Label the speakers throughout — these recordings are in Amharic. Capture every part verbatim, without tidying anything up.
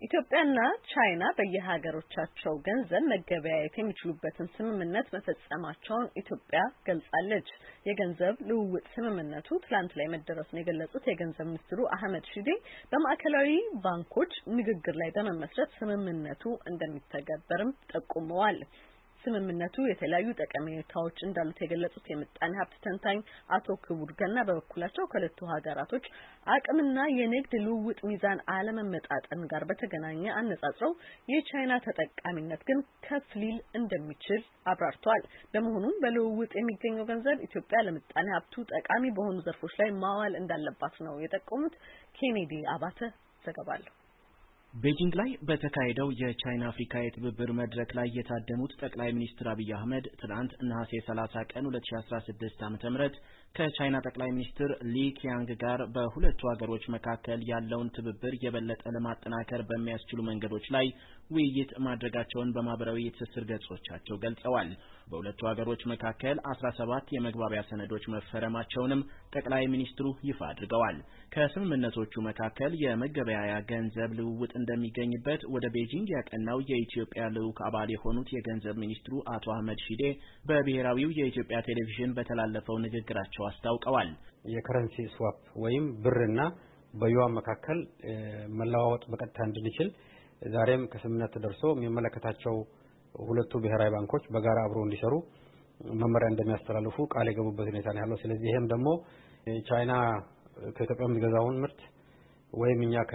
Speaker 1: ኢትዮጵያና ቻይና በየሀገሮቻቸው ገንዘብ መገበያየት የሚችሉበትን ስምምነት መፈጸማቸውን ኢትዮጵያ ገልጻለች። የገንዘብ ልውውጥ ስምምነቱ ትላንት ላይ መደረሱን የገለጹት የገንዘብ ሚኒስትሩ አህመድ ሺዴ በማዕከላዊ ባንኮች ንግግር ላይ በመመስረት ስምምነቱ እንደሚተገበርም ጠቁመዋል። ስምምነቱ የተለያዩ ጠቀሜታዎች እንዳሉት የገለጹት የምጣኔ ሀብት ተንታኝ አቶ ክቡር ገና በበኩላቸው ከሁለቱ ሀገራቶች አቅምና የንግድ ልውውጥ ሚዛን አለመመጣጠን ጋር በተገናኘ አነጻጽረው የቻይና ተጠቃሚነት ግን ከፍ ሊል እንደሚችል አብራርተዋል። በመሆኑም በልውውጥ የሚገኘው ገንዘብ ኢትዮጵያ ለምጣኔ ሀብቱ ጠቃሚ በሆኑ ዘርፎች ላይ ማዋል እንዳለባት ነው የጠቆሙት። ኬኔዲ አባተ ዘገባለሁ።
Speaker 2: ቤጂንግ ላይ በተካሄደው የቻይና አፍሪካ የትብብር መድረክ ላይ የታደሙት ጠቅላይ ሚኒስትር አብይ አህመድ ትናንት ነሐሴ ሰላሳ ቀን ሁለት ሺህ አስራ ስድስት ዓ.ም ከቻይና ጠቅላይ ሚኒስትር ሊ ኪያንግ ጋር በሁለቱ ሀገሮች መካከል ያለውን ትብብር የበለጠ ለማጠናከር በሚያስችሉ መንገዶች ላይ ውይይት ማድረጋቸውን በማህበራዊ የትስስር ገጾቻቸው ገልጸዋል። በሁለቱ ሀገሮች መካከል አስራ ሰባት የመግባቢያ ሰነዶች መፈረማቸውንም ጠቅላይ ሚኒስትሩ ይፋ አድርገዋል። ከስምምነቶቹ መካከል የመገበያያ ገንዘብ ልውውጥ እንደሚገኝበት ወደ ቤጂንግ ያቀናው የኢትዮጵያ ልዑክ አባል የሆኑት የገንዘብ ሚኒስትሩ አቶ አህመድ ሺዴ በብሔራዊው የኢትዮጵያ ቴሌቪዥን በተላለፈው ንግግራቸው አስታውቀዋል።
Speaker 3: የከረንሲ ስዋፕ ወይም ብርና በዩዋን መካከል መለዋወጥ በቀጥታ እንድንችል ዛሬም ከስምምነት ተደርሶ የሚመለከታቸው ሁለቱ ብሔራዊ ባንኮች በጋራ አብሮ እንዲሰሩ መመሪያ እንደሚያስተላልፉ ቃል የገቡበት ሁኔታ ነው ያለው። ስለዚህ ይሄም ደግሞ ቻይና ከኢትዮጵያ የሚገዛውን ምርት ወይም እኛ ከ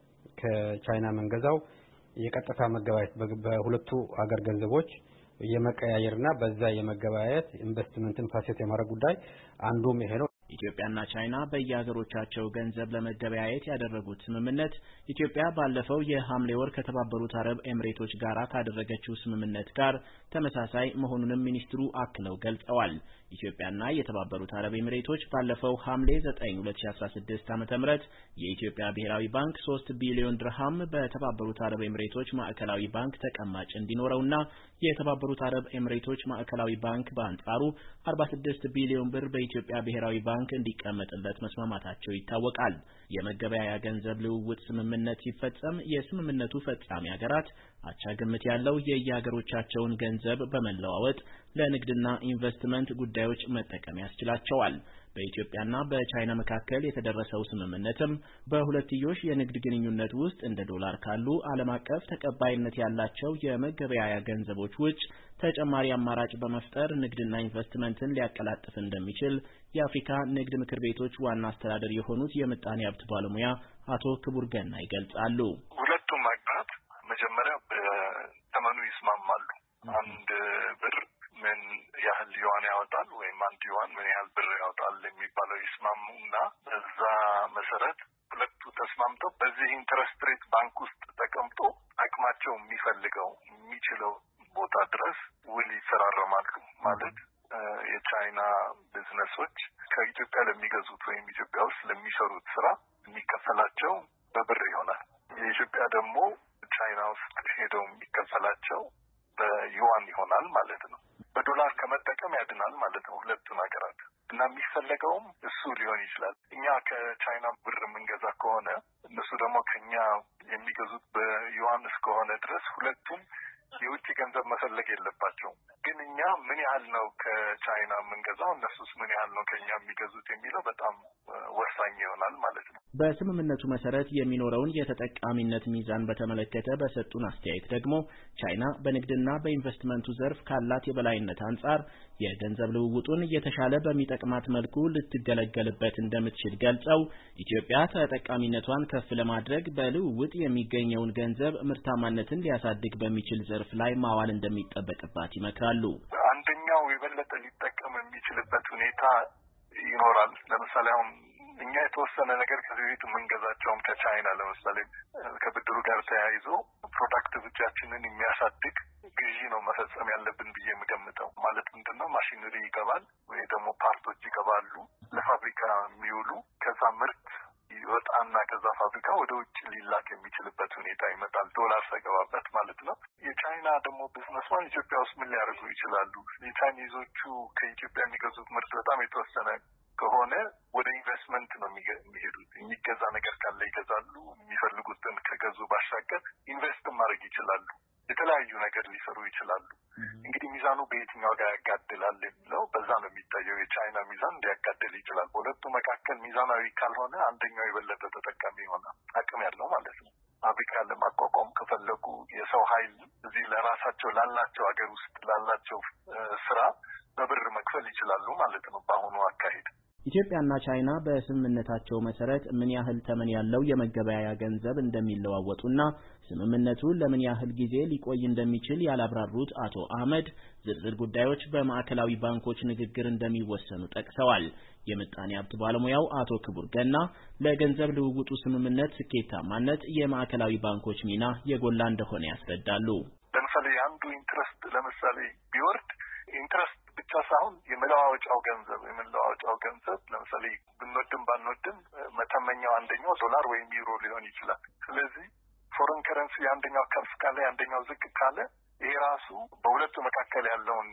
Speaker 3: ከቻይና መንገዛው የቀጥታ መገበያየት በሁለቱ ሀገር ገንዘቦች የመቀያየርና በዛ የመገበያየት ኢንቨስትመንትን ፋሲሊቴት የማድረግ ጉዳይ አንዱም ይሄ ነው።
Speaker 2: ኢትዮጵያና ቻይና በየሀገሮቻቸው ገንዘብ ለመገበያየት ያደረጉት ስምምነት ኢትዮጵያ ባለፈው የሐምሌ ወር ከተባበሩት አረብ ኤምሬቶች ጋር ካደረገችው ስምምነት ጋር ተመሳሳይ መሆኑንም ሚኒስትሩ አክለው ገልጸዋል። ኢትዮጵያና የተባበሩት አረብ ኤምሬቶች ባለፈው ሐምሌ ዘጠኝ ሁለት ሺህ አስራ ስድስት ዓ.ም የኢትዮጵያ ብሔራዊ ባንክ ሶስት ቢሊዮን ድርሃም በተባበሩት አረብ ኤምሬቶች ማዕከላዊ ባንክ ተቀማጭ እንዲኖረውና የተባበሩት አረብ ኤምሬቶች ማዕከላዊ ባንክ በአንጻሩ አርባ ስድስት ቢሊዮን ብር በኢትዮጵያ ብሔራዊ ባንክ እንዲቀመጥለት መስማማታቸው ይታወቃል። የመገበያያ ገንዘብ ልውውጥ ስምምነት ሲፈጸም የስምምነቱ ፈጻሚ ሀገራት አቻ ግምት ያለው የየሀገሮቻቸውን ገንዘብ በመለዋወጥ ለንግድና ኢንቨስትመንት ጉዳዮች መጠቀም ያስችላቸዋል። በኢትዮጵያና በቻይና መካከል የተደረሰው ስምምነትም በሁለትዮሽ የንግድ ግንኙነት ውስጥ እንደ ዶላር ካሉ ዓለም አቀፍ ተቀባይነት ያላቸው የመገበያያ ገንዘቦች ውጭ ተጨማሪ አማራጭ በመፍጠር ንግድና ኢንቨስትመንትን ሊያቀላጥፍ እንደሚችል የአፍሪካ ንግድ ምክር ቤቶች ዋና አስተዳደር የሆኑት የምጣኔ ሀብት ባለሙያ አቶ ክቡር ገና ይገልጻሉ።
Speaker 4: ሁለቱም ሀገራት መጀመሪያ በተመኑ ይስማማሉ። አንድ ብር ምን ያህል ዩዋን ያወጣል ወይም አንድ ዩዋን ምን ያህል ብር ያወጣል የሚባለው ይስማሙና በዛ መሰረት ሁለቱ ተስማምተው በዚህ ኢንተረስት ሬት ባንክ ውስጥ ተቀምጦ አቅማቸው የሚፈልገው የሚችለው ቦታ ድረስ ውል ይፈራረማሉ። ማለት የቻይና ቢዝነሶች ከኢትዮጵያ ለሚገዙት ወይም ኢትዮጵያ ውስጥ ለሚሰሩት ስራ የሚከፈላቸው በብር ይሆናል። የኢትዮጵያ ደግሞ ቻይና ውስጥ ሄደው የሚከፈላቸው በዩዋን ይሆናል ማለት ነው። በዶላር ከመጠቀም ያድናል ማለት ነው ሁለቱን ሀገራት እና የሚፈለገውም እሱ ሊሆን ይችላል። እኛ ከቻይና ብር የምንገዛ ከሆነ እነሱ ደግሞ ከኛ የሚገዙት በዩዋን እስከሆነ ድረስ ሁለቱም የውጭ ገንዘብ መፈለግ የለባቸውም። ግን እኛ ምን ያህል ነው ከቻይና የምንገዛው እነሱስ ምን ያህል ነው ከኛ የሚገዙት የሚለው በጣም ወሳኝ ይሆናል ማለት ነው።
Speaker 2: በስምምነቱ መሰረት የሚኖረውን የተጠቃሚነት ሚዛን በተመለከተ በሰጡን አስተያየት ደግሞ ቻይና በንግድና በኢንቨስትመንቱ ዘርፍ ካላት የበላይነት አንጻር የገንዘብ ልውውጡን የተሻለ በሚጠቅማት መልኩ ልትገለገልበት እንደምትችል ገልጸው ኢትዮጵያ ተጠቃሚነቷን ከፍ ለማድረግ በልውውጥ የሚገኘውን ገንዘብ ምርታማነትን ሊያሳድግ በሚችል ዘርፍ ላይ ማዋል እንደሚጠበቅባት ይመክራሉ።
Speaker 4: አንደኛው የበለጠ ሊጠቀም የሚችልበት ሁኔታ ይኖራል። ለምሳሌ አሁን እኛ የተወሰነ ነገር ከዚህ ቤት የምንገዛቸውም ከቻይና ለምሳሌ ከብድሩ ጋር ተያይዞ ፕሮዳክቲቪቲያችንን የሚያሳድግ ግዢ ነው መፈጸም ያለብን ብዬ የምገምተው። ማለት ምንድነው ማሽነሪ ይገባል ወይ ደግሞ ፓርቶች ይገባሉ ለፋብሪካ የሚውሉ ከዛ ምርት ይወጣና ከዛ ፋብሪካ ወደ ውጭ ሊላክ የሚችልበት ሁኔታ ይመጣል። ዶላር ሰገባበት ማለት ነው። የቻይና ደግሞ ቢዝነስማን ኢትዮጵያ ውስጥ ምን ሊያደርጉ ይችላሉ? የቻይኒዞቹ ከኢትዮጵያ የሚገዙት ምርት በጣም የተወሰነ ከሆነ ወደ ኢንቨስትመንት ነው የሚሄዱት። የሚገዛ ነገር ካለ ይገዛሉ። የሚፈልጉትን ከገዙ ባሻገር ኢንቨስት ማድረግ ይችላሉ። የተለያዩ ነገር ሊሰሩ ይችላሉ። እንግዲህ ሚዛኑ በየትኛው ጋር ያጋድላል የሚለው በዛ ነው የሚታየው። የቻይና ሚዛን ሊያጋድል ይችላል። በሁለቱ መካከል ሚዛናዊ ካልሆነ አንደኛው የበለጠ ተጠቃሚ ይሆናል፣ አቅም ያለው ማለት ነው። ፋብሪካ ለማቋቋም ከፈለጉ የሰው ኃይል እዚህ ለራሳቸው ላላቸው ሀገር ውስጥ ላላቸው ስራ በብር መክፈል ይችላሉ ማለት ነው በአሁኑ አካሄድ።
Speaker 2: ኢትዮጵያና ቻይና በስምምነታቸው መሰረት ምን ያህል ተመን ያለው የመገበያያ ገንዘብ እንደሚለዋወጡና ስምምነቱ ለምን ያህል ጊዜ ሊቆይ እንደሚችል ያላብራሩት አቶ አህመድ ዝርዝር ጉዳዮች በማዕከላዊ ባንኮች ንግግር እንደሚወሰኑ ጠቅሰዋል። የምጣኔ ሀብት ባለሙያው አቶ ክቡር ገና ለገንዘብ ልውውጡ ስምምነት ስኬታማነት የማዕከላዊ ባንኮች ሚና የጎላ እንደሆነ ያስረዳሉ።
Speaker 4: ለምሳሌ አንዱ ኢንትረስት ለምሳሌ ቢወርድ ኢንትረስት ብቻ ሳይሆን የመለዋወጫው ገንዘብ የመለዋወጫው ገንዘብ ለምሳሌ ብንወድም ባንወድም መተመኛው አንደኛው ዶላር ወይም ዩሮ ሊሆን ይችላል። ስለዚህ ፎሬን ከረንሲ አንደኛው ከፍ ካለ አንደኛው ዝቅ ካለ ይሄ ራሱ በሁለቱ መካከል ያለውን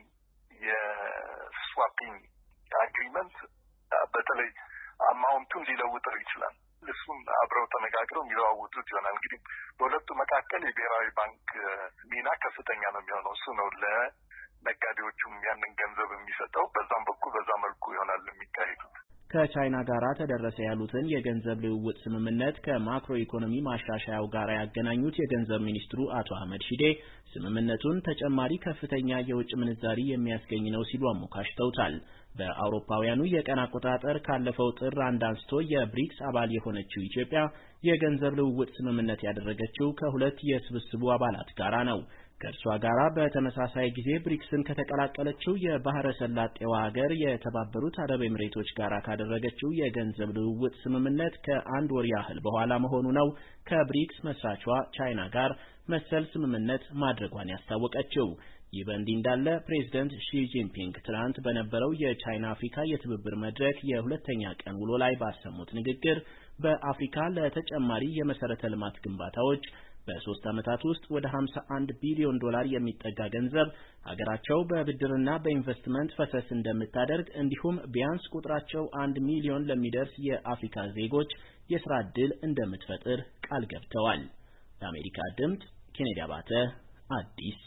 Speaker 4: የስዋፒንግ አግሪመንት በተለይ አማውንቱን ሊለውጠው ይችላል። እሱም አብረው ተነጋግረው የሚለዋውጡት ይሆናል። እንግዲህ በሁለቱ መካከል የብሔራዊ ባንክ ሚና ከፍተኛ ነው የሚሆነው። እሱ ነው ለነጋዴዎቹም ያንን ገንዘብ የሚሰጠው። በዛም በኩል በዛ መልኩ ይሆናል የሚካሄዱት።
Speaker 2: ከቻይና ጋር ተደረሰ ያሉትን የገንዘብ ልውውጥ ስምምነት ከማክሮ ኢኮኖሚ ማሻሻያው ጋር ያገናኙት የገንዘብ ሚኒስትሩ አቶ አህመድ ሺዴ ስምምነቱን ተጨማሪ ከፍተኛ የውጭ ምንዛሪ የሚያስገኝ ነው ሲሉ አሞካሽተውታል። በአውሮፓውያኑ የቀን አቆጣጠር ካለፈው ጥር አንድ አንስቶ የብሪክስ አባል የሆነችው ኢትዮጵያ የገንዘብ ልውውጥ ስምምነት ያደረገችው ከሁለት የስብስቡ አባላት ጋራ ነው። ከእርሷ ጋራ በተመሳሳይ ጊዜ ብሪክስን ከተቀላቀለችው የባህረ ሰላጤዋ ሀገር የተባበሩት አረብ ኤምሬቶች ጋራ ካደረገችው የገንዘብ ልውውጥ ስምምነት ከአንድ ወር ያህል በኋላ መሆኑ ነው። ከብሪክስ መስራቿ ቻይና ጋር መሰል ስምምነት ማድረጓን ያስታወቀችው። ይህ በእንዲህ እንዳለ ፕሬዝደንት ሺ ጂንፒንግ ትናንት በነበረው የቻይና አፍሪካ የትብብር መድረክ የሁለተኛ ቀን ውሎ ላይ ባሰሙት ንግግር በአፍሪካ ለተጨማሪ የመሰረተ ልማት ግንባታዎች በሶስት ዓመታት ውስጥ ወደ ሀምሳ አንድ ቢሊዮን ዶላር የሚጠጋ ገንዘብ ሀገራቸው በብድርና በኢንቨስትመንት ፈሰስ እንደምታደርግ እንዲሁም ቢያንስ ቁጥራቸው አንድ ሚሊዮን ለሚደርስ የአፍሪካ ዜጎች የሥራ ዕድል እንደምትፈጥር ቃል ገብተዋል። ለአሜሪካ ድምፅ ኬኔዲ አባተ አዲስ